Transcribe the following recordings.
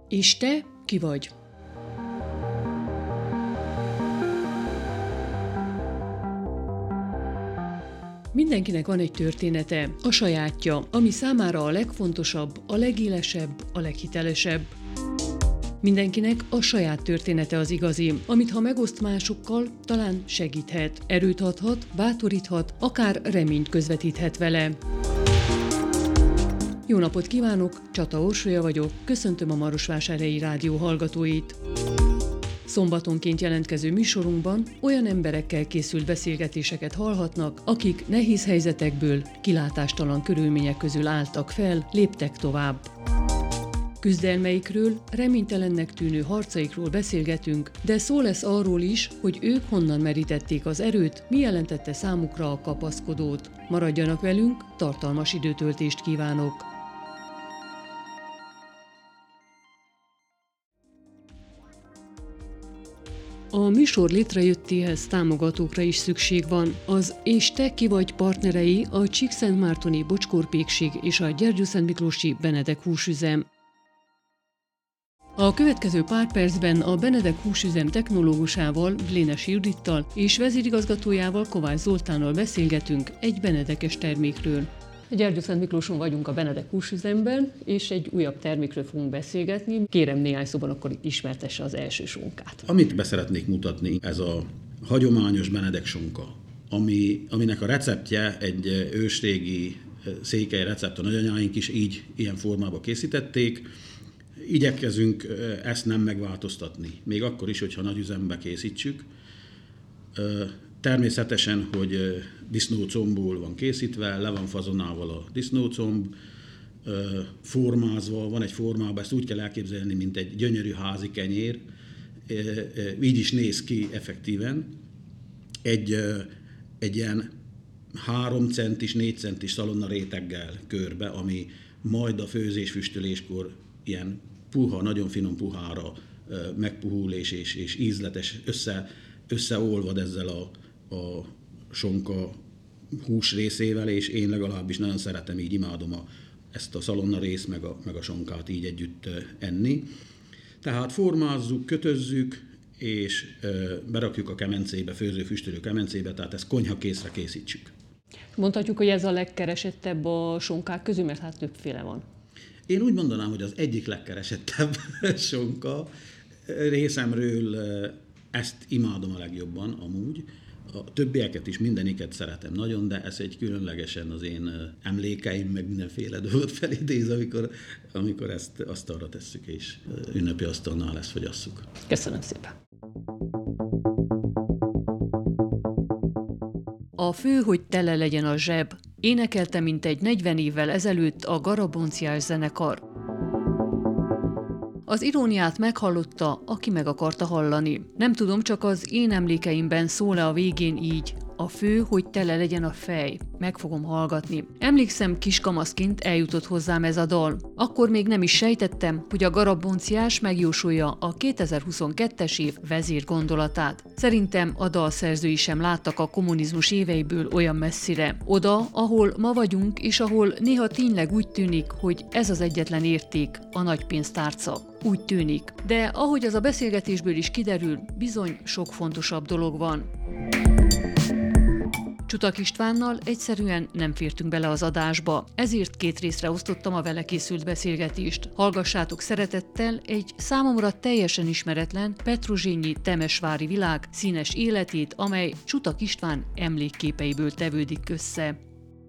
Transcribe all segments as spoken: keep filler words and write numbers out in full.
És te ki vagy? Mindenkinek van egy története, a sajátja, ami számára a legfontosabb, a legélesebb, a leghitelesebb. Mindenkinek a saját története az igazi, amit ha megoszt másokkal, talán segíthet, erőt adhat, bátoríthat, akár reményt közvetíthet vele. Jó napot kívánok, Csata Orsolya vagyok, köszöntöm a Marosvásárhelyi Rádió hallgatóit. Szombatonként jelentkező műsorunkban olyan emberekkel készült beszélgetéseket hallhatnak, akik nehéz helyzetekből, kilátástalan körülmények közül álltak fel, léptek tovább. Küzdelmeikről, reménytelennek tűnő harcaikról beszélgetünk, de szó lesz arról is, hogy ők honnan merítették az erőt, mi jelentette számukra a kapaszkodót. Maradjanak velünk, tartalmas időtöltést kívánok! A műsor létrejöttéhez támogatókra is szükség van. Az És te ki vagy partnerei a Csíkszentmártoni Bocskor-pékség és a Gyergyószentmiklósi Benedek húsüzem. A következő pár percben a Benedek húsüzem technológusával, Blénes Judittal és vezérigazgatójával, Kovács Zoltánnal beszélgetünk egy benedekes termékről. Gyergyószentmiklóson vagyunk a Benedek húsüzemben, és egy újabb termékről fogunk beszélgetni. Kérem néhány szóban akkor ismertesse az első sonkát. Amit be szeretnék mutatni, ez a hagyományos Benedek sonka, ami, aminek a receptje egy ősrégi székely recept, a nagyanyáink is így, ilyen formában készítették. Igyekezünk ezt nem megváltoztatni, még akkor is, hogyha nagy üzembe készítsük. Természetesen, hogy disznócombból van készítve, le van fazonálva a disznócomb, formázva, van egy formában, ezt úgy kell elképzelni, mint egy gyönyörű házi kenyér, így is néz ki effektíven. Egy, egy ilyen három centis, négy centis szalonna réteggel körbe, ami majd a főzés-füstöléskor ilyen puha, nagyon finom puhára megpuhul és, és, és ízletes, össze, összeolvad ezzel a, a sonka hús részével, és én legalábbis nagyon szeretem, így imádom a, ezt a szalonna részt, meg a, meg a sonkát így együtt enni. Tehát formázzuk, kötözzük, és berakjuk a kemencébe, főző-füstölő kemencébe, tehát ezt konyhakészre készítsük. Mondhatjuk, hogy ez a legkeresettebb a sonkák közül, mert hát többféle van. Én úgy mondanám, hogy az egyik legkeresettebb sonka. Részemről ezt imádom a legjobban amúgy. A többieket is, mindeniket szeretem nagyon, de ez egy különlegesen az én emlékeim, meg mindenféle dolgot felidéz, amikor, amikor ezt asztalra tesszük, és ünnepi asztalnál ezt fogyasszuk. Köszönöm szépen! A fő, hogy tele legyen a zseb, énekelte mintegy negyven évvel ezelőtt a Garabonciás zenekar. Az iróniát meghallotta, aki meg akarta hallani. Nem tudom, csak az én emlékeimben szól-e a végén így. A fő, hogy tele legyen a fej. Meg fogom hallgatni. Emlékszem, kiskamaszként eljutott hozzám ez a dal. Akkor még nem is sejtettem, hogy a Garabonciás megjósolja a kétezer-huszonkettes év vezér gondolatát. Szerintem a dalszerzői sem láttak a kommunizmus éveiből olyan messzire. Oda, ahol ma vagyunk, és ahol néha tényleg úgy tűnik, hogy ez az egyetlen érték, a nagy pénztárca. Úgy tűnik. De ahogy az a beszélgetésből is kiderül, bizony sok fontosabb dolog van. Csutak Istvánnal egyszerűen nem fértünk bele az adásba, ezért két részre osztottam a vele készült beszélgetést. Hallgassátok szeretettel egy számomra teljesen ismeretlen petrozsényi temesvári világ színes életét, amely Csutak István emlékképeiből tevődik össze.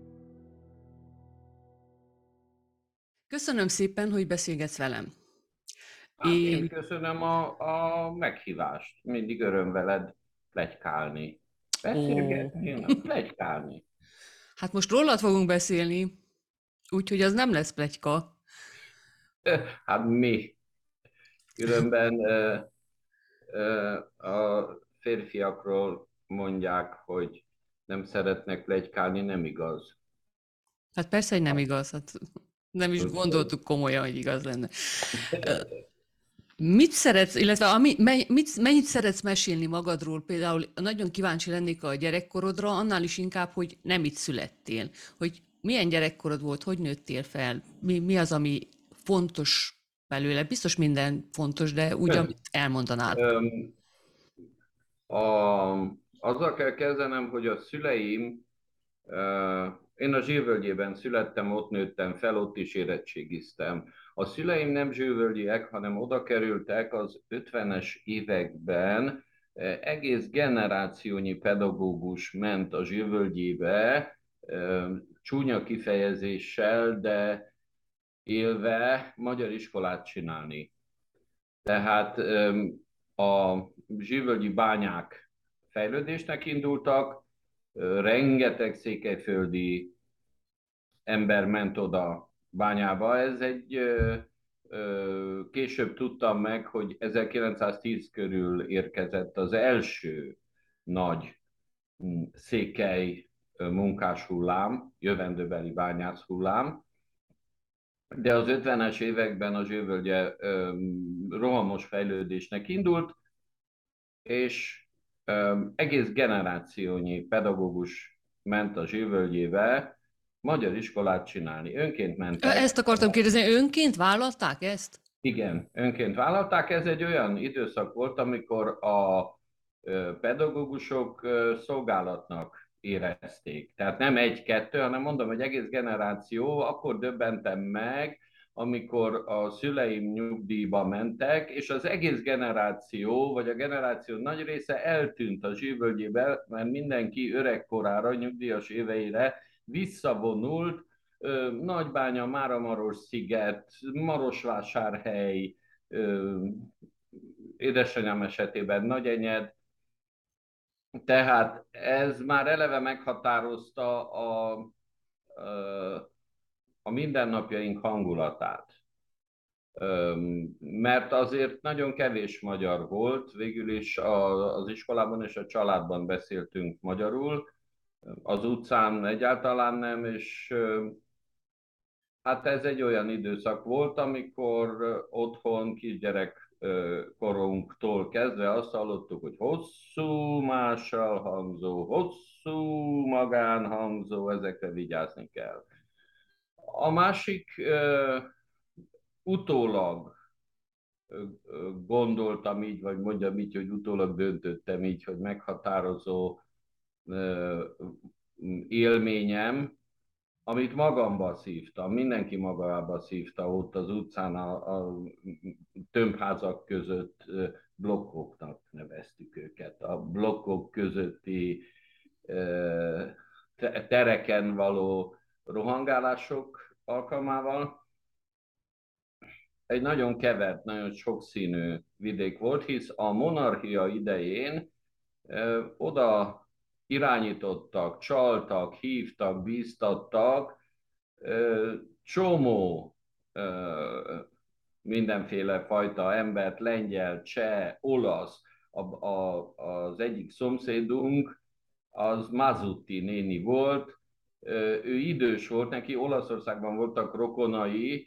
Köszönöm szépen, hogy beszélgetsz velem. Hát én... én köszönöm a, a meghívást. Mindig öröm veled pletykálni. Beszélgetni, oh. pletykálni. Hát most rólad fogunk beszélni, úgyhogy az nem lesz pletyka. Hát mi? Különben ö, ö, a férfiakról mondják, hogy nem szeretnek pletykálni, nem igaz. Hát persze, hogy nem igaz. Hát nem is gondoltuk komolyan, hogy igaz lenne. Mit szeretsz, illetve ami, mit, mennyit szeretsz mesélni magadról? Például nagyon kíváncsi lennék a gyerekkorodra, annál is inkább, hogy nem itt születtél. Hogy milyen gyerekkorod volt, hogy nőttél fel, mi, mi az, ami fontos belőle? Biztos minden fontos, de úgy, amit elmondanál. A, azzal kell kezdenem, hogy a szüleim, én a Zsírvölgyében születtem, ott nőttem fel, ott is érettségiztem. A szüleim nem zsírvölgyiek, hanem oda kerültek az ötvenes években, egész generációnyi pedagógus ment a Zsírvölgyébe, csúnya kifejezéssel, de élve magyar iskolát csinálni. Tehát a zsírvölgyi bányák fejlődésnek indultak, rengeteg székelyföldi ember ment oda bányába. Ez egy, később tudtam meg, hogy ezerkilencszáztíz körül érkezett az első nagy székely munkás hullám, jövendőbeli bányász hullám, de az ötvenes években a Zsírvölgye rohamos fejlődésnek indult, és öm, egész generációnyi pedagógus ment a Zsírvölgyébe magyar iskolát csinálni. Önként mentek. Ezt akartam kérdezni, önként vállalták ezt? Igen, önként vállalták. Ez egy olyan időszak volt, amikor a pedagógusok szolgálatnak érezték. Tehát nem egy-kettő, hanem mondom, hogy egész generáció, akkor döbbentem meg, amikor a szüleim nyugdíjba mentek, és az egész generáció, vagy a generáció nagy része eltűnt a Zsírvölgyébe, mert mindenki öregkorára, nyugdíjas éveire visszavonult, Nagybánya, Máramaros-sziget, Marosvásárhely, édesanyám esetében Nagyenyed. Tehát ez már eleve meghatározta a, a mindennapjaink hangulatát. Mert azért nagyon kevés magyar volt, végül is az iskolában és a családban beszéltünk magyarul, az utcán egyáltalán nem, és hát ez egy olyan időszak volt, amikor otthon kisgyerek korunktól kezdve azt hallottuk, hogy hosszú mással hangzó, hosszú magánhangzó, ezekre vigyázni kell. A másik utólag gondoltam így, vagy mondjam így, hogy utólag döntöttem így, hogy meghatározó élményem, amit magamba szívtam, mindenki magába szívta ott az utcán a, a tömbházak között, blokkoknak neveztük őket, a blokkok közötti tereken való rohangálások alkalmával. Egy nagyon kevert, nagyon sokszínű vidék volt, hisz a monarchia idején oda irányítottak, csaltak, hívtak, bíztattak, csomó mindenféle fajta embert, lengyel, cseh, olasz. A, a, az egyik szomszédunk, az Mazuti néni volt, ő idős volt, neki Olaszországban voltak rokonai,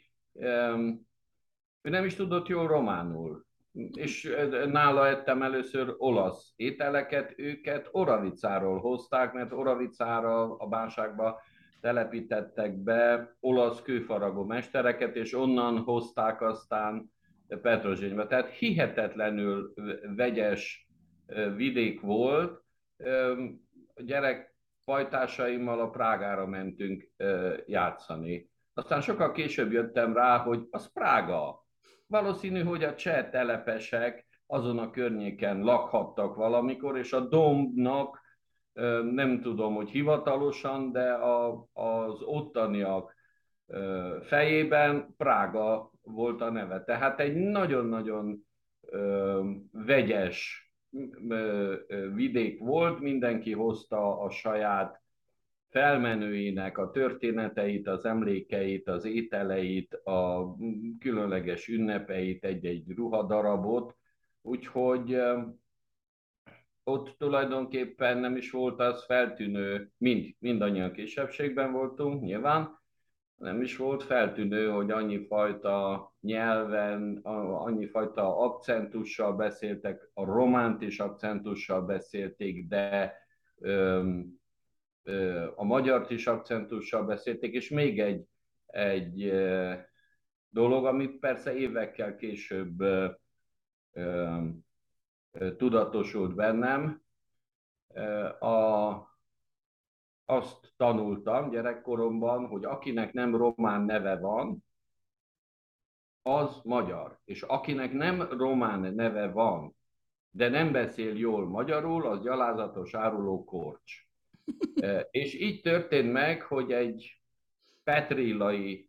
ő nem is tudott jól románul. És nála ettem először olasz ételeket, őket Oravicáról hozták, mert Oravicára a bánságba telepítettek be olasz kőfaragó mestereket, és onnan hozták aztán Petrozsénybe. Tehát hihetetlenül vegyes vidék volt. A gyerekpajtásaimmal a Prágára mentünk játszani. Aztán sokkal később jöttem rá, hogy az Prága. Valószínű, hogy a cseh telepesek azon a környéken lakhattak valamikor, és a dombnak nem tudom, hogy hivatalosan, de a, az ottaniak fejében Prága volt a neve. Tehát egy nagyon-nagyon vegyes vidék volt, mindenki hozta a saját felmenőinek a történeteit, az emlékeit, az ételeit, a különleges ünnepeit, egy-egy ruhadarabot, úgyhogy ott tulajdonképpen nem is volt az feltűnő, mind, mindannyian kisebbségben voltunk, nyilván, nem is volt feltűnő, hogy annyi fajta nyelven, annyi fajta akcentussal beszéltek, a románt is akcentussal beszélték, de öm, a magyart is akcentussal beszélték, és még egy, egy dolog, amit persze évekkel később ö, ö, tudatosult bennem. A, azt tanultam gyerekkoromban, hogy akinek nem román neve van, az magyar. És akinek nem román neve van, de nem beszél jól magyarul, az gyalázatos áruló korcs. És így történt meg, hogy egy petrilai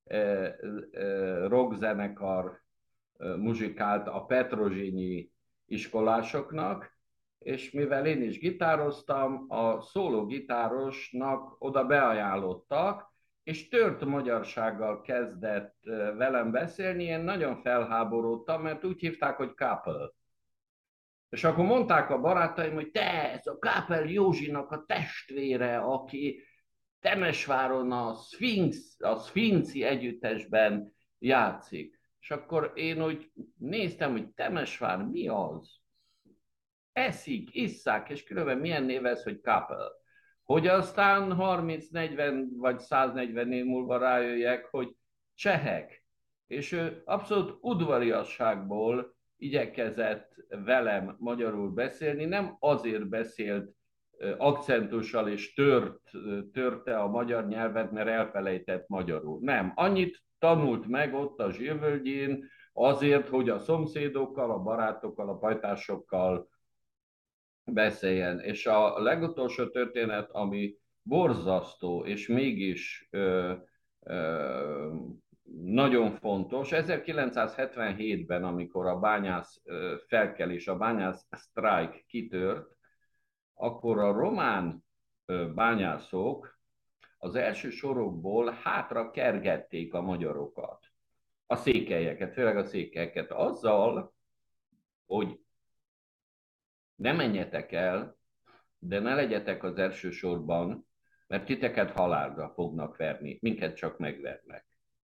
rockzenekar muzsikált a petrozsényi iskolásoknak, és mivel én is gitároztam, a szóló gitárosnak oda beajánlottak, és tört magyarsággal kezdett velem beszélni, én nagyon felháborodtam, mert úgy hívták, hogy couple. És akkor mondták a barátaim, hogy te, ez a Kápel Józsinak a testvére, aki Temesváron a Sphinx, a Sphinxi együttesben játszik. És akkor én úgy néztem, hogy Temesvár mi az? Eszik, isszák, és különben milyen név ez, hogy Kápel. Hogy aztán harminc, negyven vagy száznegyven év múlva rájöjjek, hogy csehek. És ő abszolút udvariasságból igyekezett velem magyarul beszélni, nem azért beszélt akcentussal és tört, törte a magyar nyelvet, mert elfelejtett magyarul. Nem, annyit tanult meg ott a Zsilvölgyén azért, hogy a szomszédokkal, a barátokkal, a pajtásokkal beszéljen. És a legutolsó történet, ami borzasztó, és mégis ö, ö, nagyon fontos, ezerkilencszázhetvenhétben, amikor a bányász felkelés, a bányász sztrájk kitört, akkor a román bányászok az első sorokból hátra kergették a magyarokat, a székelyeket, főleg a székelyeket, azzal, hogy ne menjetek el, de ne legyetek az első sorban, mert titeket halálra fognak verni, minket csak megvernek.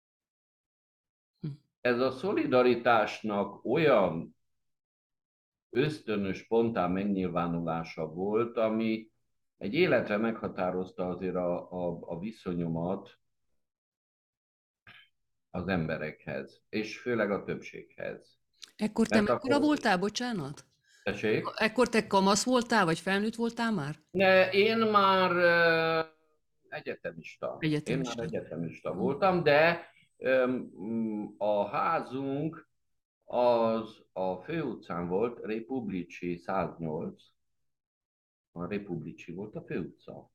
Ez a szolidaritásnak olyan ösztönös, spontán megnyilvánulása volt, ami egy életre meghatározta azért a, a, a viszonyomat az emberekhez, és főleg a többséghez. Ekkor te mekkora akkor... voltál, bocsánat? Tessék? Ekkor te kamasz voltál, vagy felnőtt voltál már? Ne, én már uh, egyetemista. egyetemista. Én már egyetemista voltam, de um, a házunk az a főutcán volt, Republicsi száznyolc. A Republicsi volt a főutca.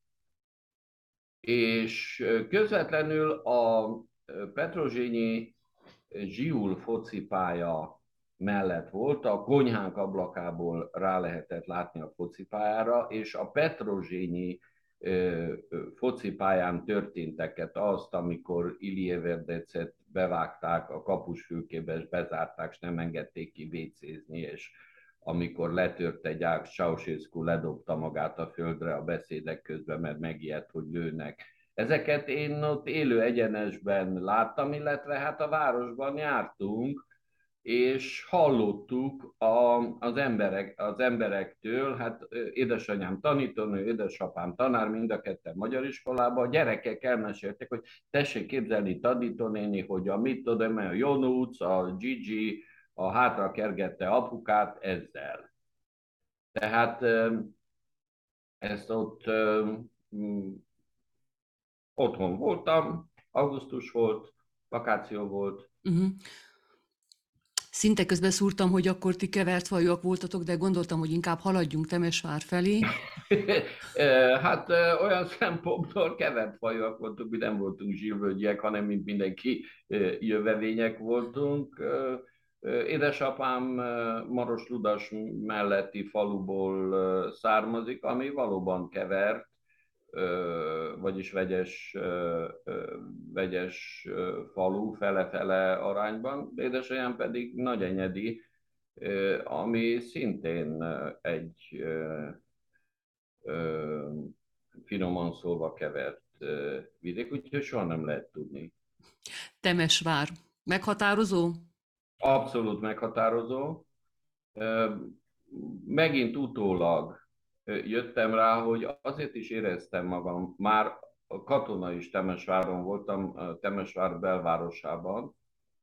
És közvetlenül a petrozsényi Zsiul focipálya mellett volt, a konyhánk ablakából rá lehetett látni a focipályára, és a petrozsényi focipályán történteket, azt, amikor Iljeverdecet bevágták a kapusfülkébe, és bezárták, és nem engedték ki vécézni, és amikor letört egy ág, Ceausescu ledobta magát a földre a beszédek közben, mert megijedt, hogy lőnek. Ezeket én ott élő egyenesben láttam, illetve hát a városban jártunk, és hallottuk a, az, emberek, az emberektől, hát édesanyám tanítónő, édesapám tanár, mind a ketten magyar iskolában, a gyerekek elmeséltek, hogy tessék képzelni tanítónéni, hogy a mit tudom, a Jonúc, a Gigi, a hátra kergette apukát ezzel. Tehát ezt ott otthon voltam, augusztus volt, vakáció volt. Uh-huh. Szinte közben szúrtam, hogy akkor ti kevert fajúak voltatok, de gondoltam, hogy inkább haladjunk Temesvár felé. Hát olyan szempontból kevert fajúak voltunk, mi nem voltunk zsilvölgyiek, hanem mint mindenki jövevények voltunk. Édesapám Maros-Ludas melletti faluból származik, ami valóban kevert, vagyis vegyes, vegyes falu fele-fele arányban, édesanyám pedig Nagyenyedi, ami szintén egy finoman szólva kevert vidék, úgyhogy soha nem lehet tudni. Temesvár. Meghatározó? Abszolút meghatározó. Megint utólag jöttem rá, hogy azért is éreztem magam, már katona is Temesváron voltam, Temesvár belvárosában,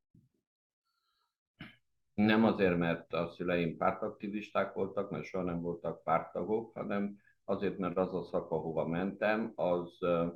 Nem azért, mert a szüleim pártaktivisták voltak, mert soha nem voltak párttagok, hanem azért, mert az a szak, ahova mentem, az uh,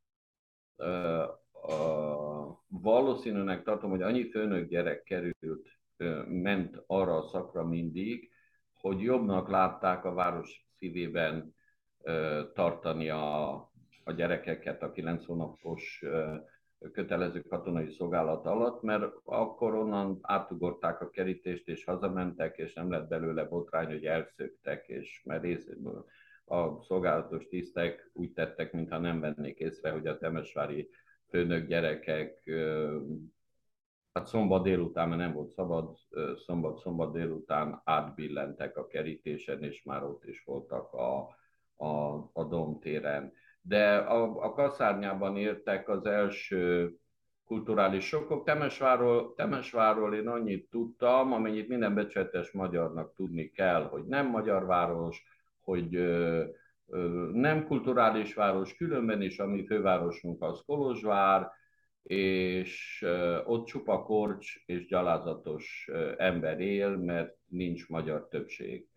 uh, valószínűleg tartom, hogy annyi főnök gyerek került, uh, ment arra a szakra mindig, hogy jobbnak látták a város szívében uh, tartani a, a gyerekeket a kilenc hónapos uh, kötelező katonai szolgálat alatt, mert akkor onnan átugorták a kerítést, és hazamentek, és nem lett belőle botrány, hogy elszöktek, és mert részéből a szolgálatos tisztek úgy tettek, mintha nem vennék észre, hogy a temesvári főnök gyerekek, hát szombat délután, mert nem volt szabad, szombat-szombat délután átbillentek a kerítésen, és már ott is voltak a, a, a Domtéren. De a, a kaszárnyában értek az első kulturális sokkok. Temesvárról, Temesvárról én annyit tudtam, amennyit minden becsületes magyarnak tudni kell, hogy nem magyar város, hogy ö, ö, nem kulturális város, különben is a mi fővárosunk az Kolozsvár, és ö, ott csupa korcs és gyalázatos ö, ember él, mert nincs magyar többség.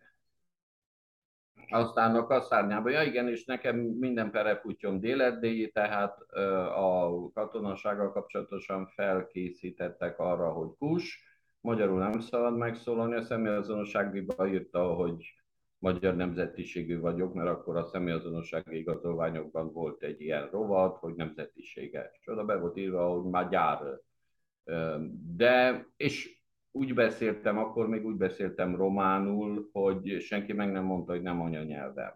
Aztán a kaszárnyában, ja igen, és nekem minden pereputyom déleddéi, tehát a katonasággal kapcsolatosan felkészítettek arra, hogy kus, magyarul nem szabad megszólalni, a személyazonosságba írta, hogy magyar nemzetiségű vagyok, mert akkor a személyazonossági igazolványokban volt egy ilyen rovat, hogy nemzetisége. És oda be volt írva, hogy magyar. De, és úgy beszéltem, akkor még úgy beszéltem románul, hogy senki meg nem mondta, hogy nem anyanyelvem.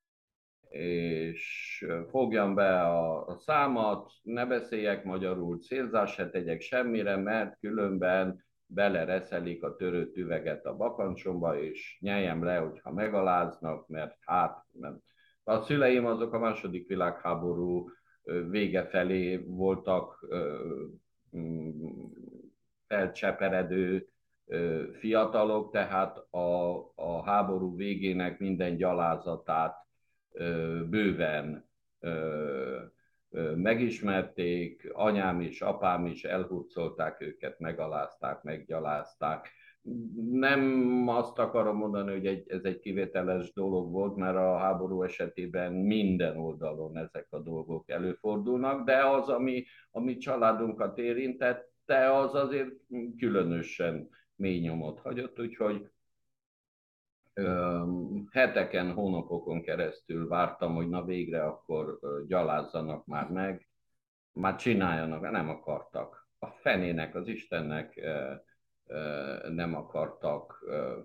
És fogjam be a, a számat, ne beszéljek magyarul, célzás se tegyek semmire, mert különben belereszelik a törött üveget a bakancsomba, és nyeljem le, hogyha megaláznak, mert hát nem. A szüleim azok a második világháború vége felé voltak felcseperedő fiatalok, tehát a, a háború végének minden gyalázatát bőven megismerték, anyám is, apám is elhurcolták őket, megalázták, meggyalázták. Nem azt akarom mondani, hogy egy, ez egy kivételes dolog volt, mert a háború esetében minden oldalon ezek a dolgok előfordulnak, de az, ami, ami családunkat érintette, az azért különösen mély nyomot hagyott, úgyhogy heteken, hónapokon keresztül vártam, hogy na végre akkor gyalázzanak már meg, már csináljanak, nem akartak. A fenének, az Istennek nem akartak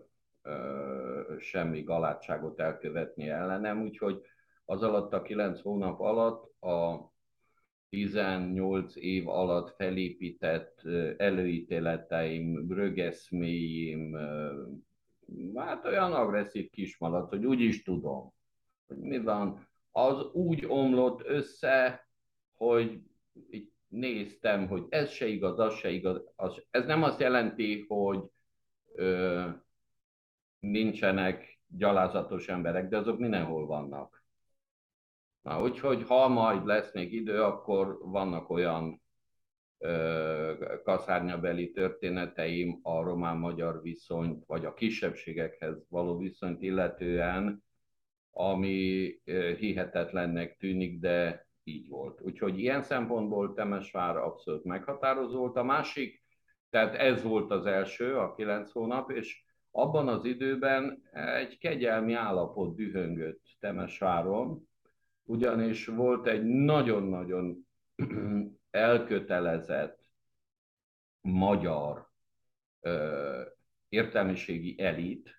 semmi galádságot elkövetni ellenem, úgyhogy az alatt a kilenc hónap alatt, a tizennyolc év alatt felépített előítéleteim, rögeszméim, hát olyan agresszív kismalac, hogy úgy is tudom, hogy mi van, az úgy omlott össze, hogy így néztem, hogy ez se igaz, az se igaz. Az, ez nem azt jelenti, hogy ö, nincsenek gyalázatos emberek, de azok mindenhol vannak. Na, úgyhogy ha majd lesz még idő, akkor vannak olyan kaszárnyabeli történeteim a román-magyar viszonyt, vagy a kisebbségekhez való viszonyt illetően, ami hihetetlennek tűnik, de így volt. Úgyhogy ilyen szempontból Temesvár abszolút meghatározó volt. A másik, tehát ez volt az első, a kilenc hónap, és abban az időben egy kegyelmi állapot dühöngött Temesváron, ugyanis volt egy nagyon-nagyon elkötelezett magyar ö, értelmiségi elit.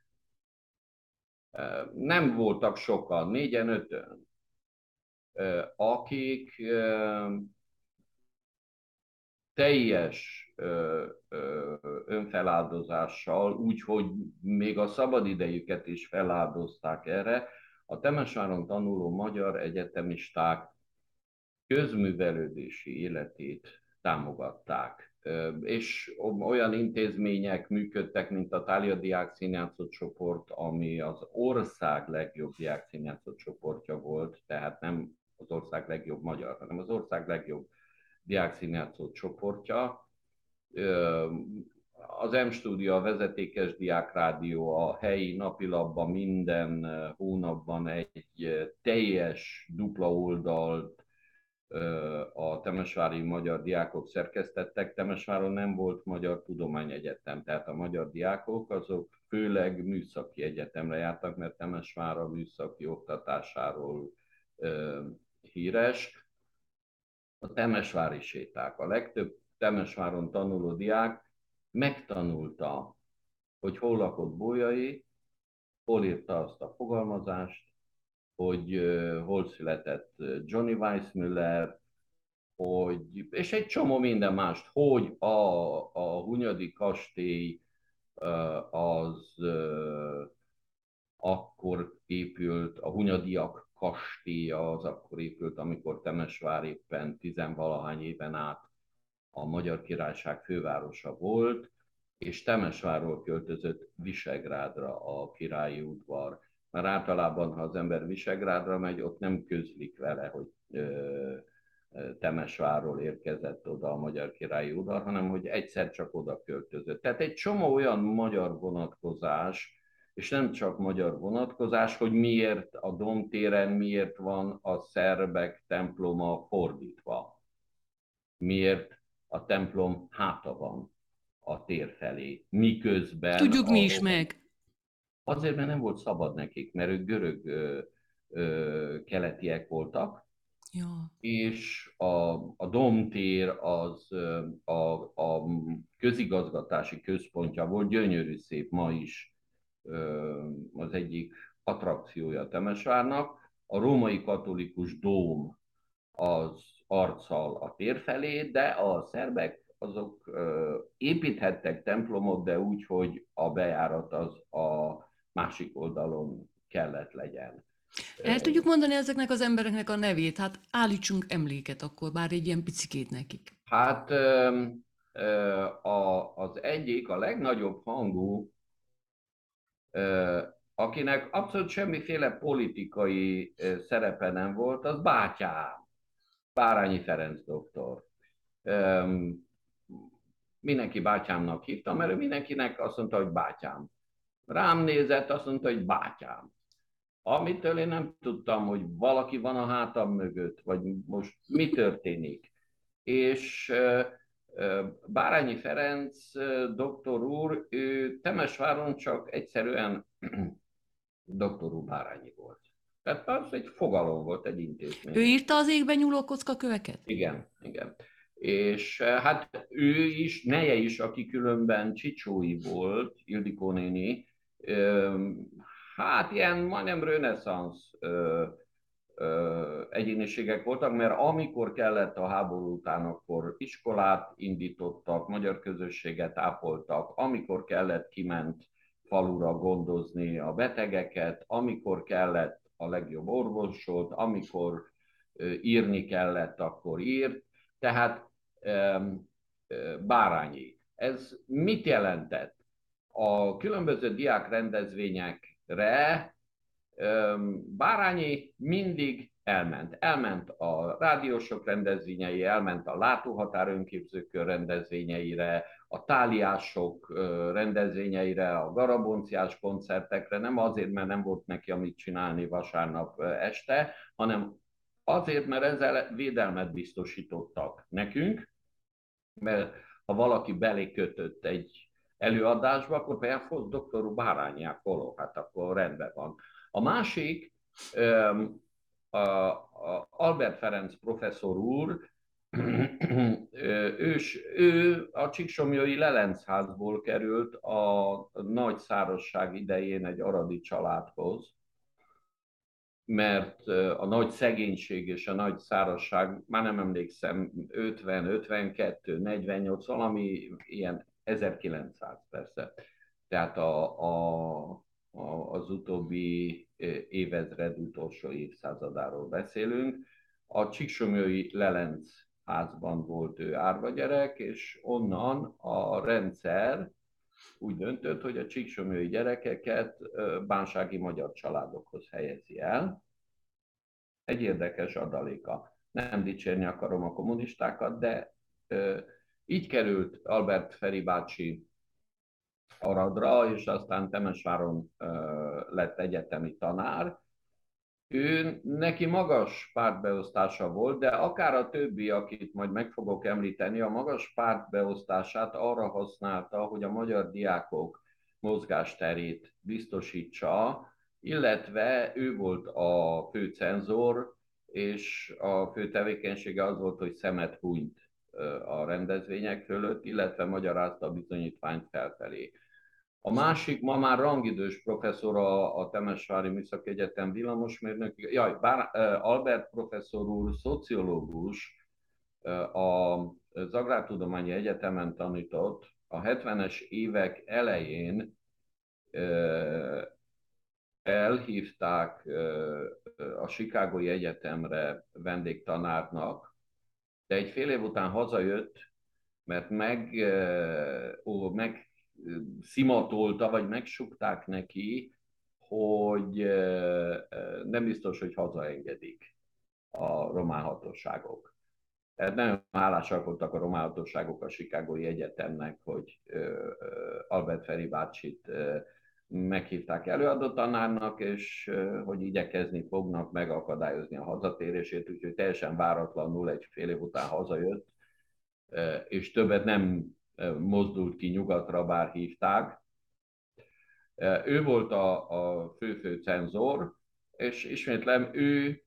Nem voltak sokan, négyen, ötön, ö, akik ö, teljes ö, ö, önfeláldozással, úgyhogy még a szabadidejüket is feláldozták erre, a Temesváron tanuló magyar egyetemisták közművelődési életét támogatták. És olyan intézmények működtek, mint a Thália diákszínjátszó csoport, ami az ország legjobb diákszínjátszó csoportja volt, tehát nem az ország legjobb magyar, hanem az ország legjobb diákszínjátszó csoportja. az M-Stúdió, a vezetékes diákrádió, a helyi napilapban minden hónapban egy teljes dupla oldalt a temesvári magyar diákok szerkesztettek. Temesváron nem volt Magyar Tudományegyetem, tehát a magyar diákok azok főleg műszaki egyetemre jártak, mert Temesvár a műszaki oktatásáról híres. A temesvári séták. A legtöbb Temesváron tanuló diák megtanulta, hogy hol lakott Bolyai, hol írta azt a fogalmazást, hogy uh, hol született Johnny Weissmuller, hogy, és egy csomó minden mást, hogy a, a Hunyadi kastély uh, az uh, akkor épült, a Hunyadiak kastélya az akkor épült, amikor Temesvár éppen tizenvalahány éven át a Magyar Királyság fővárosa volt, és Temesvárról költözött Visegrádra a királyi udvar. Mert általában, ha az ember Visegrádra megy, ott nem közlik vele, hogy ö, Temesvárról érkezett oda a Magyar Királyi udvar, hanem hogy egyszer csak oda költözött. Tehát egy csomó olyan magyar vonatkozás, és nem csak magyar vonatkozás, hogy miért a Domtéren, miért van a szerbek temploma fordítva. Miért a templom háta van a tér felé, miközben... Tudjuk a... mi is meg. Azért, mert nem volt szabad nekik, mert ők görög ö, ö, keletiek voltak, Ja. és a, a Domtér az a, a közigazgatási központja volt, gyönyörű szép ma is ö, az egyik attrakciója Temesvárnak. A római katolikus dóm az arccal a tér felé, de a szerbek azok ö, építhettek templomot, de úgy, hogy a bejárat az a másik oldalon kellett legyen. El tudjuk mondani ezeknek az embereknek a nevét? Hát állítsunk emléket akkor, bár egy ilyen picikét nekik. Hát ö, ö, a, az egyik, a legnagyobb hangú, ö, akinek abszolút semmiféle politikai ö, szerepe nem volt, az bátyám, Bárányi Ferenc doktor. Ö, mindenki bátyámnak hívta, mert ő mindenkinek azt mondta, hogy bátyám. Rám nézett, azt mondta, hogy bátyám. Amitől én nem tudtam, hogy valaki van a hátam mögött, vagy most mi történik. És Bárányi Ferenc doktor úr, ő Temesváron csak egyszerűen doktor úr Bárányi volt. Tehát az egy fogalom volt, egy intézmény. Ő írta az égben nyúló kockaköveket? Igen, igen. És hát ő is, neje is, aki különben Csicsói volt, Ildikó néni, hát ilyen majdnem reneszánsz egyéniségek voltak, mert amikor kellett a háború után, akkor iskolát indítottak, magyar közösséget ápoltak, amikor kellett, kiment falura gondozni a betegeket, amikor kellett, a legjobb orvosolt, amikor írni kellett, akkor írt. Tehát Bárányi. Ez mit jelentett? A különböző diák rendezvényekre Bárányi mindig elment. Elment a rádiósok rendezvényei, elment a látóhatár önképzőkör rendezvényeire, a táliások rendezvényeire, a garabonciás koncertekre, nem azért, mert nem volt neki amit csinálni vasárnap este, hanem azért, mert ezzel védelmet biztosítottak nekünk, mert ha valaki belé kötött egy előadásba, akkor például doktor Bárányi Koló, hát akkor rendben van. A másik, Albert Ferenc professzor úr, ő, ő a Csíksomlyai Lelencházból került a nagy szárazság idején egy aradi családhoz, mert a nagy szegénység és a nagy szárazság, már nem emlékszem, ötven, ötvenkettő, negyvennyolc, valami ilyen ezerkilencszáz persze. Tehát a, a, a, az utóbbi évezred utolsó évszázadáról beszélünk. A Csíksomlyai Lelenc házban volt ő árva gyerek, és onnan a rendszer úgy döntött, hogy a csíksomlyai gyerekeket bánsági magyar családokhoz helyezi el. Egy érdekes adaléka. Nem dicsérni akarom a kommunistákat, de így került Albert Feri bácsi Aradra, és aztán Temesváron lett egyetemi tanár. Ő, neki magas pártbeosztása volt, de akár a többi, akit majd meg fogok említeni, a magas pártbeosztását arra használta, hogy a magyar diákok mozgásterét biztosítsa, illetve ő volt a fő cenzor, és a fő tevékenysége az volt, hogy szemet hunyt a rendezvények fölött, illetve magyarázta a bizonyítványt felfelé. A másik, ma már rangidős professzor a, a Temesvári Műszaki Egyetem villamosmérnök, jaj, bár, Albert professzor úr, szociológus, az Agrártudományi Egyetemen tanított, a hetvenes évek elején elhívták a Chicagói Egyetemre vendégtanárnak, de egy fél év után hazajött, mert meg, ó, meg szimatolta, vagy megsukták neki, hogy nem biztos, hogy hazaengedik a román hatóságok. Tehát nagyon hálásak voltak a román hatóságok a Chicagói Egyetemnek, hogy Albert Feri bácsit meghívták előadó tanárnak, és hogy igyekezni fognak megakadályozni a hazatérését, úgyhogy teljesen váratlanul egy fél év után hazajött, és többet nem mozdult ki nyugatra, bár hívták. Ő volt a, a fő-fő cenzor, és ismétlem, ő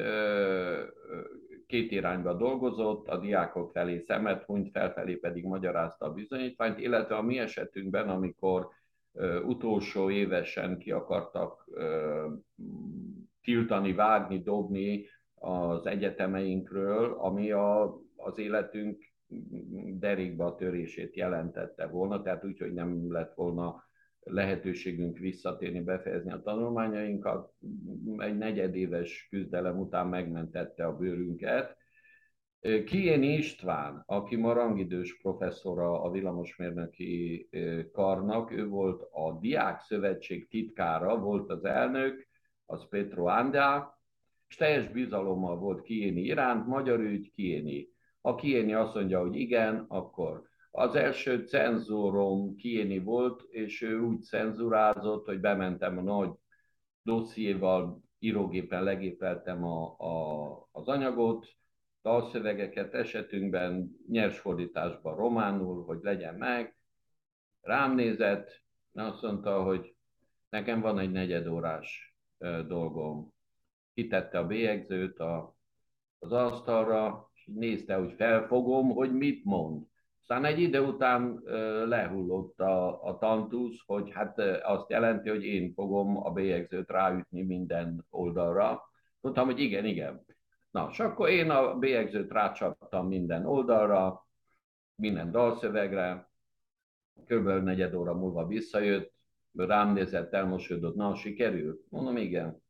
két irányba dolgozott, a diákok felé szemet hunyt, felfelé pedig magyarázta a bizonyítványt, illetve a mi esetünkben, amikor utolsó évesen ki akartak tiltani, vágni, dobni az egyetemeinkről, ami a, az életünk derékba törését jelentette volna, tehát úgy, hogy nem lett volna lehetőségünk visszatérni, befejezni a tanulmányainkat. Egy negyedéves küzdelem után megmentette a bőrünket. Kiéni István, aki ma rangidős professzora a villamosmérnöki karnak, ő volt a Diák Szövetség titkára, volt az elnök, az Petro Andrá, és teljes bizalommal volt Kiéni iránt, magyar ügy, Kiéni. Ha Kiéni azt mondja, hogy igen, akkor az első cenzúrom Kiéni volt, és ő úgy cenzurázott, hogy bementem a nagy dossziéval, írógépen legépeltem a, a, az anyagot, dalszövegeket, esetünkben nyersfordításban románul, hogy legyen meg. Rám nézett, azt mondta, hogy nekem van egy negyedórás dolgom. Kitette a bélyegzőt a, az asztalra, és nézte, hogy felfogom, hogy mit mond. Aztán egy idő után lehullott a, a tantusz, hogy hát azt jelenti, hogy én fogom a bélyegzőt ráütni minden oldalra. Mondtam, hogy igen, igen. Na, és akkor én a bélyegzőt rácsaptam minden oldalra, minden dalszövegre, kb. Negyed óra múlva visszajött, rám nézett, elmosódott, na, sikerült? Mondom, igen.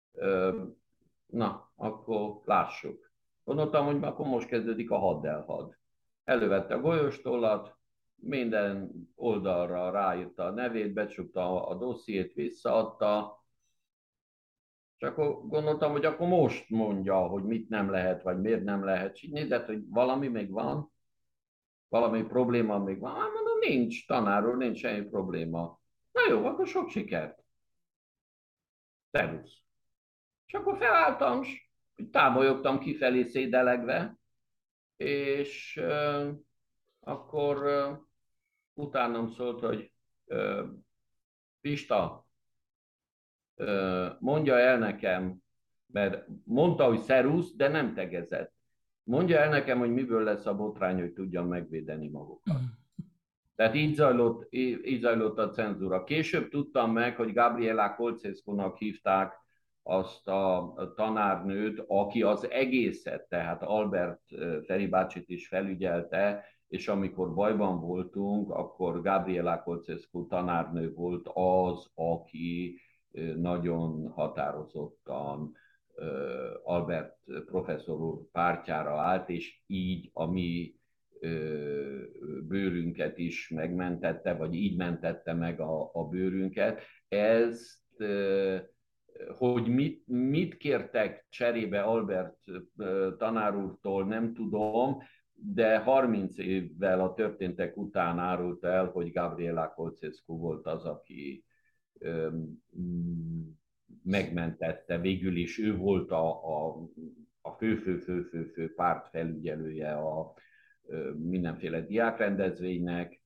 Na, akkor lássuk. Gondoltam, hogy akkor most kezdődik a haddelhad. Elővette a golyóstollat, minden oldalra ráírta a nevét, becsukta a dossziét, visszaadta, és akkor gondoltam, hogy akkor most mondja, hogy mit nem lehet, vagy miért nem lehet. És így nézett, hogy valami még van, valami probléma még van. Hát mondom, nincs, tanár úr, nincs semmi probléma. Na jó, akkor sok sikert. Szervusz. És akkor felálltam, és támolyogtam kifelé szédelegve, és euh, akkor euh, utánam szólt, hogy euh, Pista, euh, mondja el nekem, mert mondta, hogy szerusz, de nem tegezett. Mondja el nekem, hogy miből lesz a botrány, hogy tudjam megvédeni magukat. Tehát így zajlott, így zajlott a cenzúra. Később tudtam meg, hogy Gabriela Colcescu-nak hívták azt a tanárnőt, aki az egészet, tehát Albert Feri bácsit is felügyelte, és amikor bajban voltunk, akkor Gabriela Colcescu tanárnő volt az, aki nagyon határozottan Albert professzor úr pártjára állt, és így a mi bőrünket is megmentette, vagy így mentette meg a, a bőrünket. Ezt, hogy mit, mit kértek cserébe Albert tanár úrtól, nem tudom. de harminc évvel a történtek után árulta el, hogy Gabriela Colcescu volt az, aki megmentette. Végül is ő volt a, a, a fő-fő-fő-fő-fő pártfelügyelője a mindenféle diákrendezvénynek,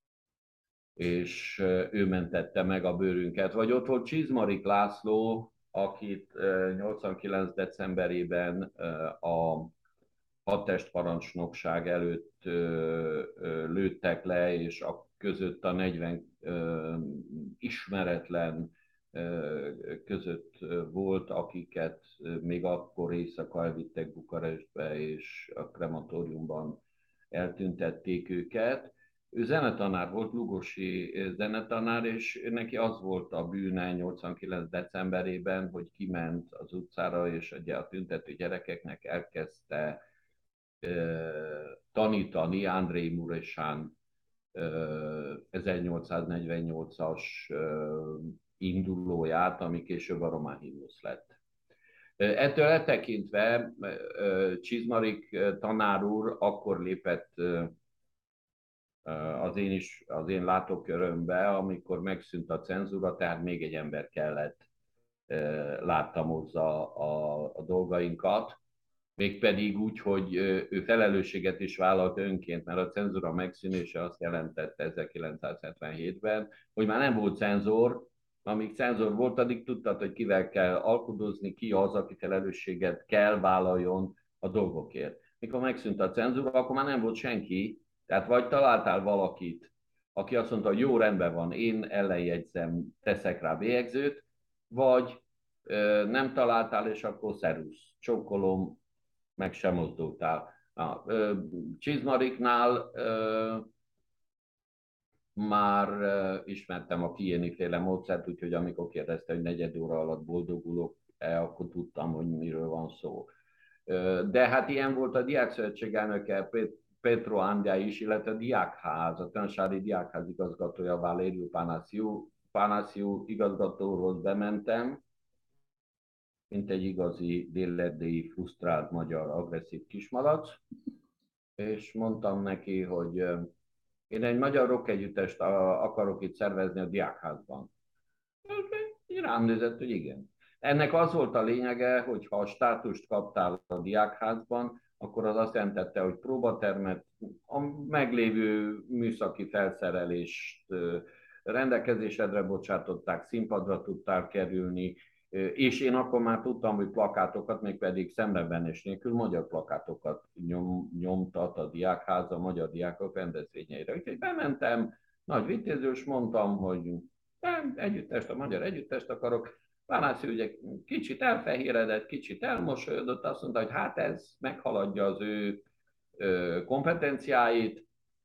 és ő mentette meg a bőrünket. Vagy ott volt Csizmarik László, akit nyolcvankilenc decemberében a hadtestparancsnokság előtt lőttek le, és a között a negyven ismeretlen között volt, akiket még akkor éjszaka elvittek Bukarestbe, és a krematóriumban eltüntették őket. Ő zenetanár volt, lugosi zenetanár, és neki az volt a bűne nyolcvankilenc decemberében, hogy kiment az utcára, és ugye a tüntető gyerekeknek elkezdte tanítani Andrei Muresan ezernyolcszáznegyvennyolcas indulóját, ami később a román himnusz lett. Ettől eltekintve Csizmarik tanár úr akkor lépett az én, is, az én látókörömbe, amikor megszűnt a cenzúra, tehát még egy ember kellett láttamozza a, a dolgainkat, mégpedig úgy, hogy ő felelősséget is vállalt önként, mert a cenzúra megszűnése azt jelentette ezerkilencszázhetvenhétben, hogy már nem volt cenzor, amíg cenzor volt, addig tudtad, hogy kivel kell alkudozni, ki az, aki felelősséget kell vállaljon a dolgokért. Mikor megszűnt a cenzúra, akkor már nem volt senki, tehát vagy találtál valakit, aki azt mondta, hogy jó, rendben van, én ellenjegyzem, teszek rá bélyegzőt, vagy ö, nem találtál, és akkor szerusz, csókolom, meg sem mozdultál. Csizmariknál ö, már ö, ismertem a Kieni féle módszert, úgyhogy amikor kérdezte, hogy negyed óra alatt boldogulok-e, akkor tudtam, hogy miről van szó. Ö, de hát ilyen volt a Diákszövetség elnöke, Petro Andea is, illetve a Diákház, a Tanácsári Diákház igazgatója, Valeriu Panasiu, Panasiu igazgatóhoz bementem, mint egy igazi délerdélyi frusztrált magyar agresszív kismalac, és mondtam neki, hogy én egy magyar rockegyüttest akarok itt szervezni a Diákházban. Így rám nézett, hogy igen. Ennek az volt a lényege, hogy ha a státust kaptál a Diákházban, akkor az azt jelentette, hogy próbatermet, a meglévő műszaki felszerelést rendelkezésedre bocsátották, színpadra tudtál kerülni, és én akkor már tudtam, hogy plakátokat, mégpedig szemrebenés nélkül magyar plakátokat nyom, nyomtat a Diákház a magyar diákok rendezvényeire. Úgyhogy bementem, nagy vitézős, mondtam, hogy nem, együttest, a magyar együttest akarok. Panászi ugye kicsit elfehéredett, kicsit elmosolyodott, azt mondta, hogy hát ez meghaladja az ő kompetenciáit,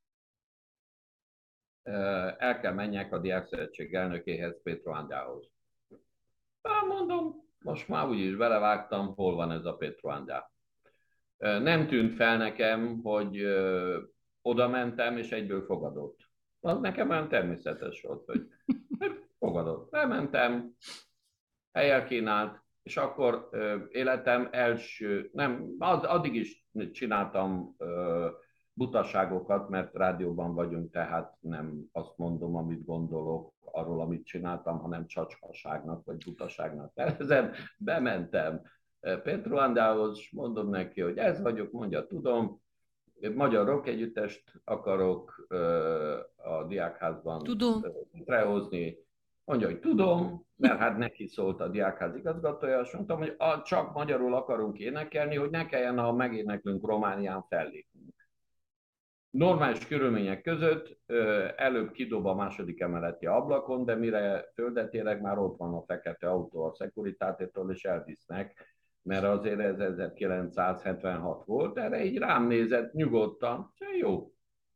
el kell menjek a Diákszövetség elnökéhez, Petro Andeához. Mondom, most már úgyis belevágtam, hol van ez a Petro Andea. Nem tűnt fel nekem, hogy oda mentem, és egyből fogadott. Az nekem olyan természetes volt, hogy fogadott. Bementem, helyel kínált, és akkor életem első, nem, addig is csináltam butaságokat, mert rádióban vagyunk, tehát nem azt mondom, amit gondolok arról, amit csináltam, hanem csacskaságnak vagy butaságnak nevezem. Bementem Petro Andeához, és mondom neki, hogy ez vagyok, mondja, tudom, magyar rock együttest akarok a Diákházban létrehozni. Mondja, hogy tudom, mert hát neki szólt a Diákház igazgatója, és mondtam, hogy csak magyarul akarunk énekelni, hogy ne kelljen, ha megéneklünk Románián fellépnünk. Normális körülmények között előbb kidob a második emeleti ablakon, de mire földet érek, már ott van a fekete autó a Securitátétól, és elvisznek, mert azért ez ezerkilencszázhetvenhat volt, erre így rám nézett nyugodtan, jó.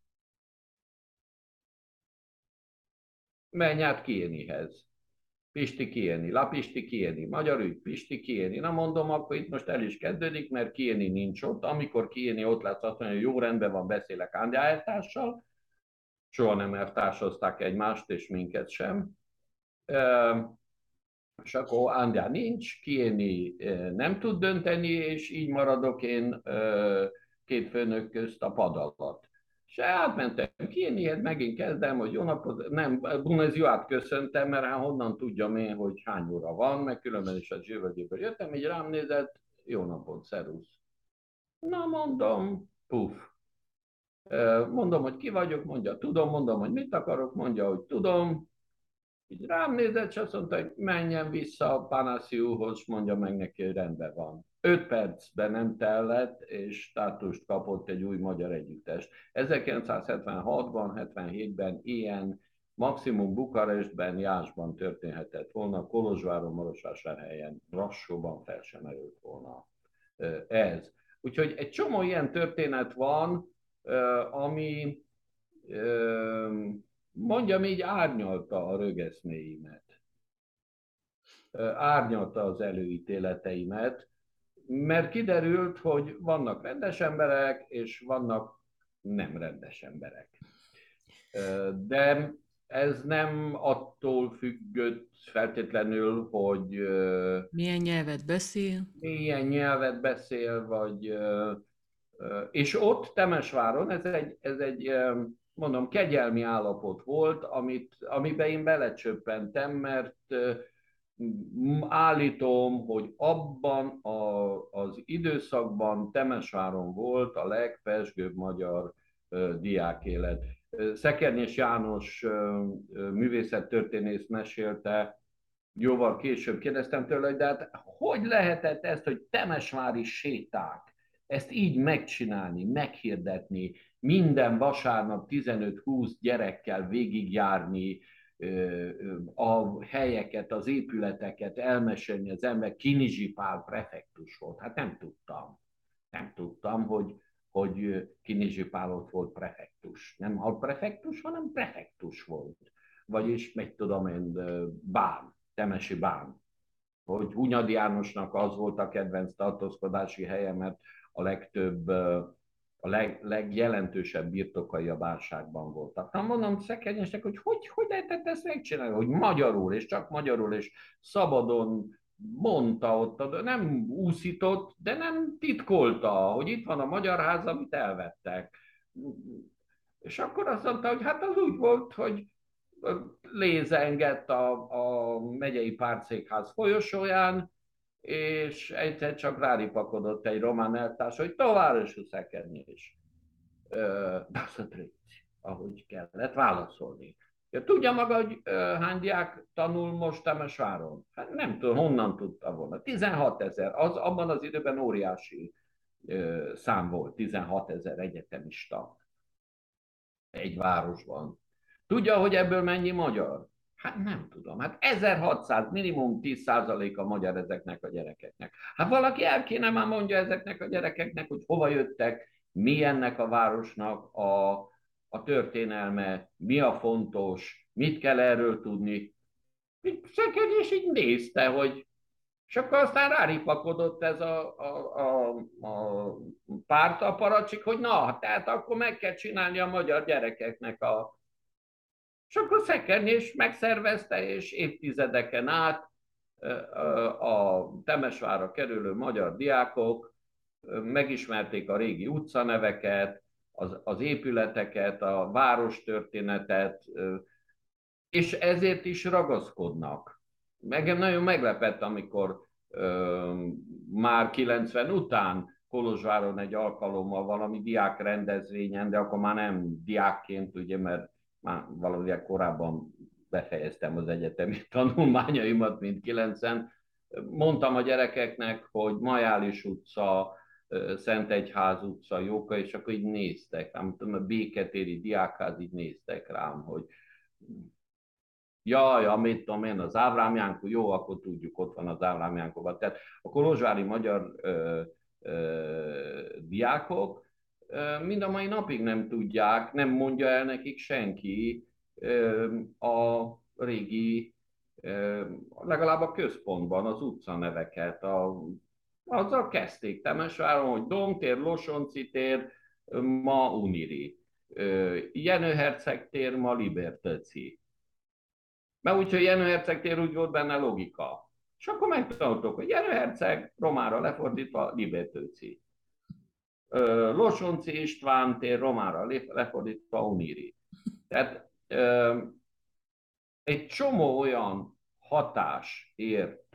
Menj át Kienihez. Pisti Kieni, Lapisti Kieni, magyar ügy, Pisti Kieni. Na mondom, akkor itt most el is kezdődik, mert Kieni nincs ott. Amikor Kieni ott lesz, azt mondja, hogy jó, rendben van, beszélek Andea elvtárssal. Soha nem elvtársozták egymást, és minket sem. E, és akkor Andea nincs, Kieni nem tud dönteni, és így maradok én e, két főnök közt a pad alatt. És átmentem ki, én ilyet megint kezdem, hogy jó napot, nem, Bunezioát köszöntem, mert hát honnan tudjam én, hogy hány óra van, meg különben is a zsívögyéből jöttem, így rám nézett, jó napot, szervusz. Na mondom, puf. Mondom, hogy ki vagyok, mondja, tudom, mondom, hogy mit akarok, mondja, hogy tudom. Így rám nézett, és azt mondta, hogy menjen vissza a Panasiuhoz, mondja meg neki, hogy rendben van. Öt percben nem tellett, és státust kapott egy új magyar együttes. ezerkilencszázhetvenhatban, hetvenhétben ilyen maximum Bukarestben, Jászban történhetett volna, Kolozsváron, Marosvásárhelyen, Brassóban fel sem merült volna ez. Úgyhogy egy csomó ilyen történet van, ami mondjam így, árnyalta a rögeszméimet. Árnyalta az előítéleteimet, mert kiderült, hogy vannak rendes emberek, és vannak nem rendes emberek. De ez nem attól függött feltétlenül, hogy milyen nyelvet beszél, milyen nyelvet beszél, vagy... És ott Temesváron, ez egy, ez egy mondom, kegyelmi állapot volt, amit, amiben én belecsöppentem, mert állítom, hogy abban a, az időszakban Temesváron volt a legpezsgőbb magyar diákélet. Szekernyés János művészettörténész mesélte, jóval később kérdeztem tőle, hogy de hát hogy lehetett ezt, hogy temesvári séták, ezt így megcsinálni, meghirdetni, minden vasárnap tizenöt-húsz gyerekkel végigjárni a helyeket, az épületeket, elmesélni az ember. Kinizsi Pál prefektus volt. Hát nem tudtam. Nem tudtam, hogy, hogy Kinizsi Pál ott volt prefektus. Nem alprefektus, hanem prefektus volt. Vagyis, meg tudom én, bán, temesi bán. Hogy Hunyadi Jánosnak az volt a kedvenc tartózkodási helye, mert a legtöbb, a leg, legjelentősebb birtokai a válságban voltak. Na mondom Szekernyesnek, hogy hogy, hogy lehetett ezt megcsinálni, hogy magyarul, és csak magyarul, és szabadon mondta ott, nem úszított, de nem titkolta, hogy itt van a Magyar Ház, amit elvettek. És akkor azt mondta, hogy hát az úgy volt, hogy lézengett a, a megyei pártszékház folyosóján, és egyszer csak ráripakodott egy román eltárs, hogy továrosul Szekernyés. Ahogy kellett válaszolni. Ja, tudja maga, hogy hány diák tanul most Temesváron? Hát nem tudom, honnan tudta volna. tizenhat ezer, az abban az időben óriási ö, szám volt, tizenhat ezer egyetemista egy városban. Tudja, hogy ebből mennyi magyar? Hát nem tudom. Hát ezerhatszáz, minimum tíz százalék a magyar ezeknek a gyerekeknek. Hát valaki el kéne már mondja ezeknek a gyerekeknek, hogy hova jöttek, mi ennek a városnak a, a történelme, mi a fontos, mit kell erről tudni. Szekernyés így nézte, hogy és akkor aztán ráripakodott ez a, a, a, a pártaparacsik, hogy na, tehát akkor meg kell csinálni a magyar gyerekeknek a... És akkor Szekernyés megszervezte, és évtizedeken át a Temesvárra kerülő magyar diákok megismerték a régi utcaneveket, az, az épületeket, a várostörténetet, és ezért is ragaszkodnak. Engem nagyon meglepett, amikor ö, már kilencven után Kolozsváron egy alkalommal valami diák rendezvényen, de akkor már nem diákként, ugye, mert már valamivel korábban befejeztem az egyetemi tanulmányaimat, mint kilencven. Mondtam a gyerekeknek, hogy Majális utca, Szentegyház utca, Jóka, és akkor így néztek, nem tudom, a Béketéri diákház így néztek rám, hogy jaj, amit tudom én, az Ábrám Jánkó, jó, akkor tudjuk, ott van az Ábrám Jánkóban. Tehát a kolozsvári magyar ö, ö, diákok ö, mind a mai napig nem tudják, nem mondja el nekik senki ö, a régi, ö, legalább a központban az utcaneveket. A, azzal kezdték Temesváron, hogy Domtér, Losonci tér, ma Uniri. Ö, Jenő Herceg tér, ma Libertöci. Mert úgyhogy Jenő Herceg tér úgy volt benne logika. És akkor megtanultuk, hogy Jenő Herceg romára lefordítva Libertöci. Losonczy István tér románra lefordítva Unirí. Tehát egy csomó olyan hatás ért,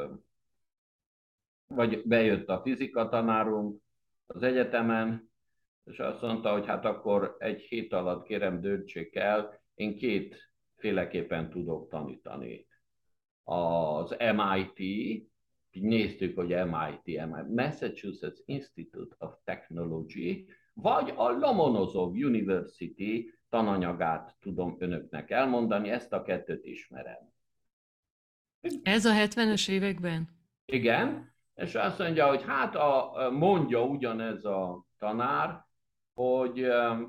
vagy bejött a fizika tanárunk az egyetemen, és azt mondta, hogy hát akkor egy hét alatt kérem döntsék el, én kétféleképpen tudok tanítani. Az em i té, néztük, hogy em i té, Massachusetts Institute of Technology, vagy a Lomonosov University tananyagát tudom önöknek elmondani, ezt a kettőt ismerem. Ez a hetvenes években? Igen, és azt mondja, hogy hát a, mondja ugyanez a tanár, hogy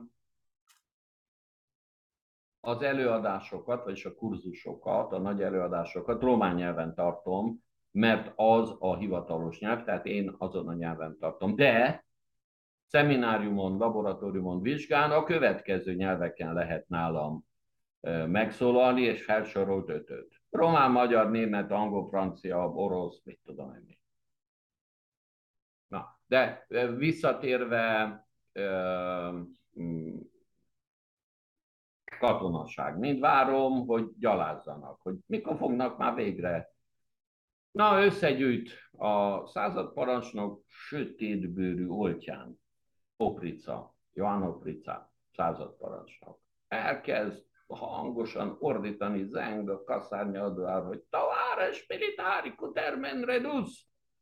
az előadásokat, vagyis a kurzusokat, a nagy előadásokat román nyelven tartom, mert az a hivatalos nyelv, tehát én azon a nyelven tartom. De szemináriumon, laboratóriumon vizsgán a következő nyelveken lehet nálam megszólalni, és felsorolt ötöt. Román, magyar, német, angol, francia, orosz, mit tudom én. Na, de visszatérve katonaság. Mind várom, hogy gyalázzanak, hogy mikor fognak már végre. Na, összegyűjt a századparancsnok sötétbőrű oltján. Oprica, Johann Oprica, századparancsnok. Elkezd hangosan ordítani, zeng a kaszárnyadóára, hogy Tavares militárico termen redus.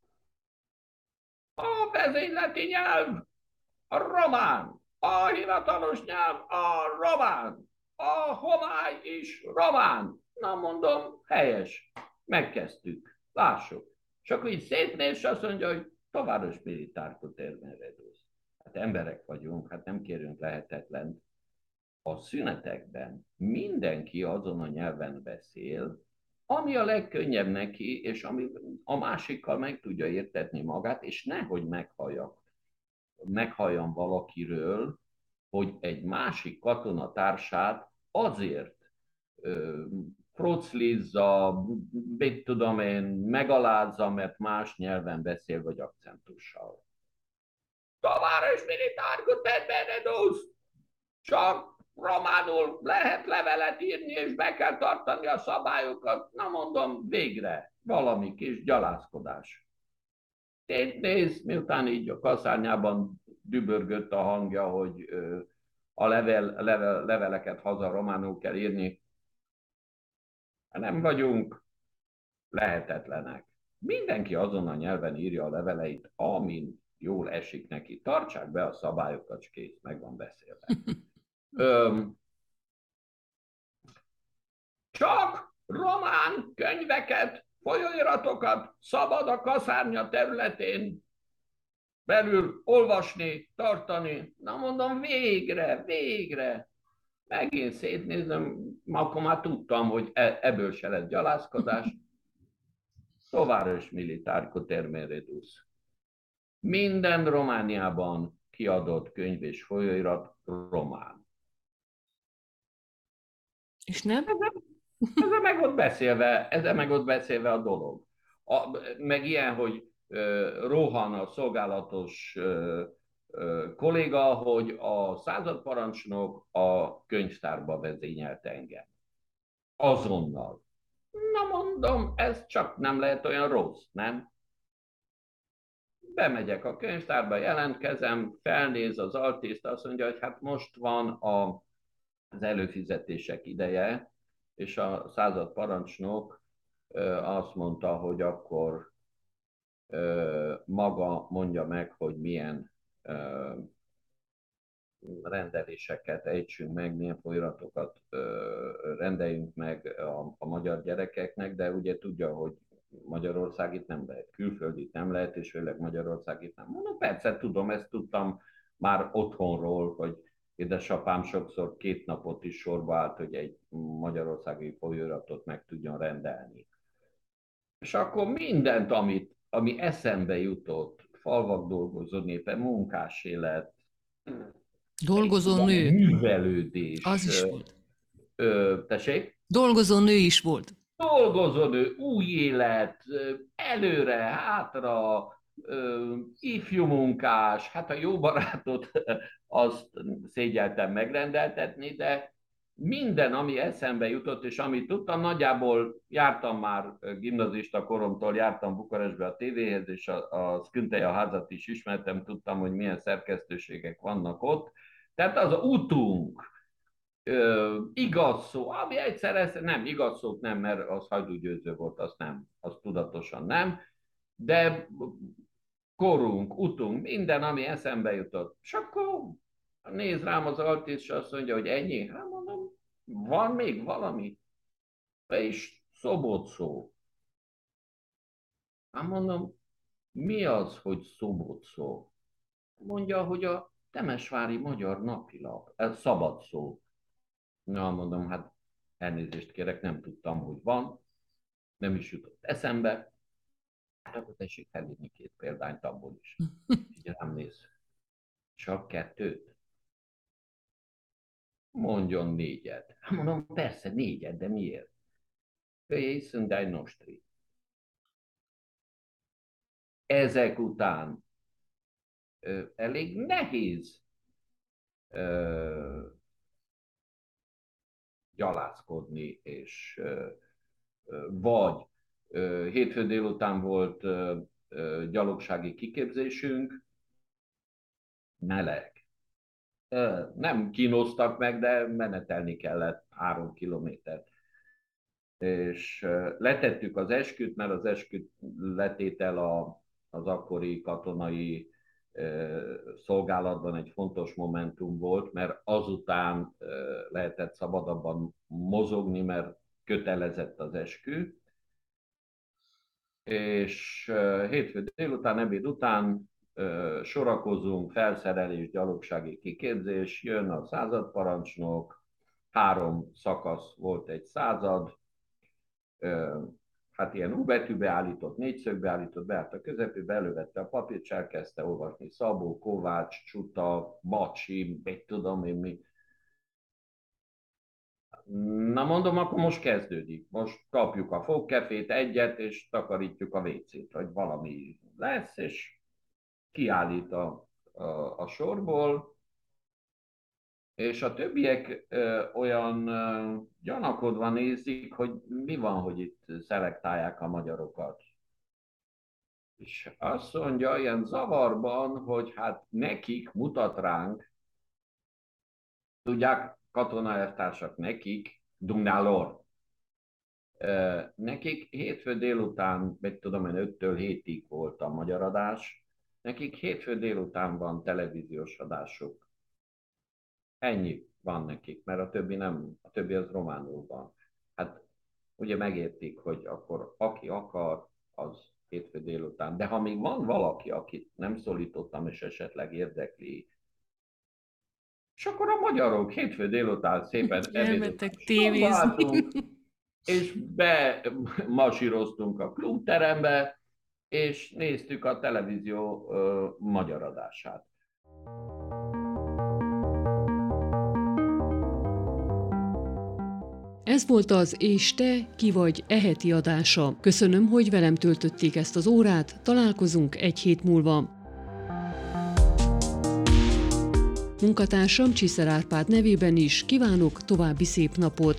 A vezényleti nyelv a román, a hivatalos nyelv a román, a homály is román. Na mondom, helyes. Megkezdtük. Lássuk. És akkor így szétnéz, és azt mondja, hogy Tavares militárico termen redus. Hát emberek vagyunk, hát nem kérünk lehetetlen. A szünetekben mindenki azon a nyelven beszél, ami a legkönnyebb neki, és ami a másikkal meg tudja értetni magát, és nehogy meghalljak, meghalljam valakiről, hogy egy másik katonatársát azért ö, proclizza, mit tudom én, megalázza, mert más nyelven beszél, vagy akcentussal. Tavares militárico termen redus! Csak románul lehet levelet írni, és be kell tartani a szabályokat. Na mondom, végre valami kis gyalázkodás. Tényt néz, miután így a kaszárnyában dübörgött a hangja, hogy a level, level, leveleket haza románul kell írni. Nem vagyunk lehetetlenek. Mindenki azon a nyelven írja a leveleit, amin jól esik neki. Tartsák be a szabályokat, és kész, meg van beszélve. Öm, csak román könyveket, folyóiratokat szabad a kaszárnya területén belül olvasni, tartani. Na mondom, végre, végre. Megint szétnézem, akkor már tudtam, hogy ebből se lesz gyalázkodás. Tavares militárico termen redus. Minden Romániában kiadott könyv és folyóirat román. És nem? Ezzel meg ott beszélve, ezzel meg ott beszélve a dolog. A, meg ilyen, hogy uh, rohan a szolgálatos uh, uh, kolléga, hogy a századparancsnok a könyvtárba vezényelt engem. Azonnal. Na mondom, ez csak nem lehet olyan rossz, nem? Bemegyek a könyvtárba, jelentkezem, felnéz az altiszt, azt mondja, hogy hát most van a, az előfizetések ideje, és a századparancsnok azt mondta, hogy akkor maga mondja meg, hogy milyen rendeléseket ejtsünk meg, milyen folyiratokat rendeljünk meg a, a magyar gyerekeknek, de ugye tudja, hogy Magyarország itt nem lehet, külföldit nem lehet, és főleg Magyarország itt nem. Mondom, persze tudom, ezt tudtam már otthonról, hogy édesapám sokszor két napot is sorba állt, hogy egy magyarországi folyóiratot meg tudjon rendelni. És akkor mindent, amit, ami eszembe jutott, falvak dolgozó népe, munkás élet, dolgozó nő. Művelődés. Az is volt. Ö, tessék? Dolgozó nő is volt. Dolgozó nő, új élet, előre, hátra, ö, ifjú munkás, hát a jó barátot azt szégyeltem megrendeltetni, de minden, ami eszembe jutott, és amit tudtam, nagyjából jártam már gimnazista koromtól, jártam Bukarestbe a tévéhez, és a, a Skünteje házat is ismertem, tudtam, hogy milyen szerkesztőségek vannak ott. Tehát az a utunk, ö, igaz szó, ami egyszer ezt, nem, igaz szót nem, mert az Hajdú-Győző volt, azt nem, azt tudatosan nem, de korunk, utunk, minden, ami eszembe jutott. És akkor néz rám az altiszt, és azt mondja, hogy ennyi. Hát mondom, van még valami? És Szobotszó. Hát mondom, mi az, hogy Szobotszó? Mondja, hogy a Temesvári Magyar Napilap, ez szabad szó. Na, mondom, hát elnézést kérek, nem tudtam, hogy van, nem is jutott eszembe. Hát akkor tessék felírni két példányt abból is. Így rám néz. Csak kettőt? Mondjon négyet. Hát mondom, persze négyet, de miért? Sunt ai noștri. Ezek után ö, elég nehéz ö, gyalászkodni, és ö, ö, vagy ö, hétfő délután volt ö, ö, gyalogsági kiképzésünk, meleg. Ö, nem kínoztak meg, de menetelni kellett három kilométert. És letettük az esküt, mert az esküt letétel a, az akkori katonai szolgálatban egy fontos momentum volt, mert azután lehetett szabadabban mozogni, mert kötelezett az eskü. És hétfő délután, ebéd után sorakozunk, felszerelés, gyalogsági kiképzés, jön a századparancsnok, három szakasz volt egy század, hát ilyen U betűbe állított, négyszögbe állított, beállt a közepébe, elővette a papírt, és elkezdte olvasni Szabó, Kovács, Csuta, Bacsi, mit tudom én mi. Na mondom, akkor most kezdődik. Most kapjuk a fogkefét, egyet, és takarítjuk a vécét, vagy valami lesz, és kiállít a, a, a sorból, és a többiek ö, olyan ö, gyanakodva nézik, hogy mi van, hogy itt szelektálják a magyarokat. És azt mondja ilyen zavarban, hogy hát nekik mutat ránk, tudják, katonaelvtársak nekik, Dungnálor, ö, nekik hétfő délután, meg tudom én, öttől hétig volt a magyar adás, nekik hétfő délután van televíziós adásuk. Ennyi van nekik, mert a többi nem, a többi az románul van. Hát ugye megértik, hogy akkor aki akar, az hétfő délután. De ha még van valaki, akit nem szólítottam, és esetleg érdekli, és akkor a magyarok hétfő délután szépen elmentek tévézni, és bemasíroztunk a klubterembe, és néztük a televízió ö, magyar adását. Ez volt az És te, ki vagy e heti adása. Köszönöm, hogy velem töltötték ezt az órát, találkozunk egy hét múlva. Munkatársam Csiszer Árpád nevében is kívánok további szép napot.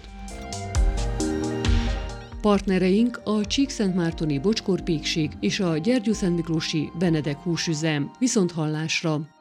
Partnereink a Csíkszentmártoni Bocskor Pékség és a Gyergyószentmiklósi Benedek húsüzem. Viszonthallásra!